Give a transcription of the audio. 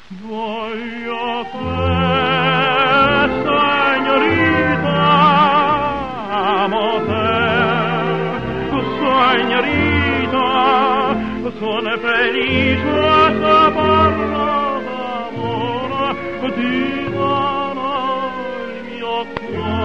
Voglio te, signorita, amo te, signorita, sono felice se parlo d'amore, ti darò il mio cuore.